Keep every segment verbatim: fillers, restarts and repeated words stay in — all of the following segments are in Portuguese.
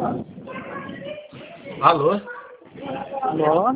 Alô? Alô?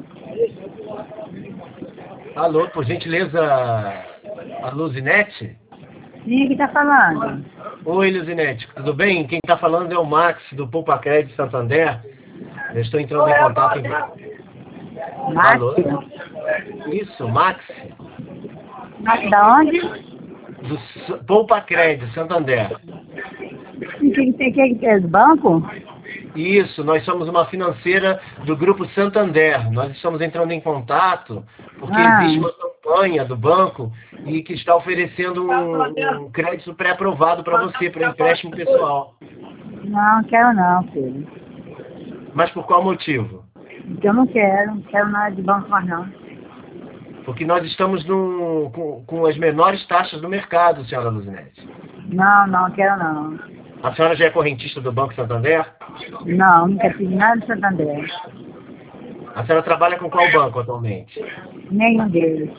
Alô, por gentileza, a Luzinete? Sim, que tá falando? Oi, Luzinete, tudo bem? Quem está falando é o Max, do Poupa Crédito Santander. Eu estou entrando em contato... Em... Max? Alô? Isso, Max, Max da onde? do S- Poupa Crédito Santander. E que tem que que é do banco? Isso, nós somos uma financeira do Grupo Santander. Nós estamos entrando em contato porque Ah, existe uma campanha do banco e que está oferecendo um, um crédito pré-aprovado para você, para empréstimo pessoal. não, quero não, filho. Mas por qual motivo? Porque eu não quero, não quero nada de banco mais não. Porque nós estamos num, com, com as menores taxas do mercado, senhora Luzinete. Não, não, quero não. A senhora já é correntista do Banco Santander? Não, nunca fiz nada de Santander. A senhora trabalha com qual banco atualmente? Nenhum deles.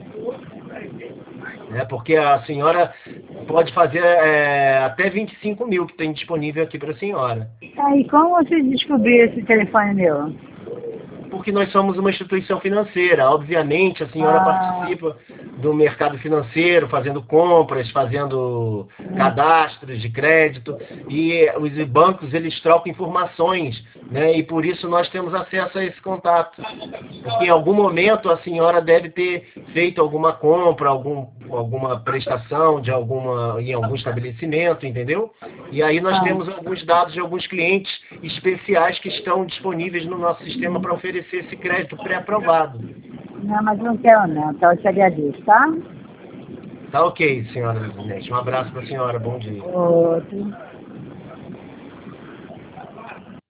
É porque a senhora pode fazer é, até vinte e cinco mil que tem disponível aqui para a senhora. Aí, como você descobriu esse telefone meu? Porque nós somos uma instituição financeira. Obviamente, a senhora Ah, participa do mercado financeiro, fazendo compras, fazendo cadastros de crédito, e os bancos, eles trocam informações, né? E por isso nós temos acesso a esse contato. Porque em algum momento a senhora deve ter feito alguma compra, algum, alguma prestação de alguma, em algum estabelecimento, entendeu? E aí nós ah, temos alguns dados de alguns clientes especiais que estão disponíveis no nosso sistema para oferecer esse crédito pré-aprovado. não, mas não quero não, então eu te agradeço, tá? Tá ok, senhora Luzinete. Um abraço para a senhora. Bom dia. Outro.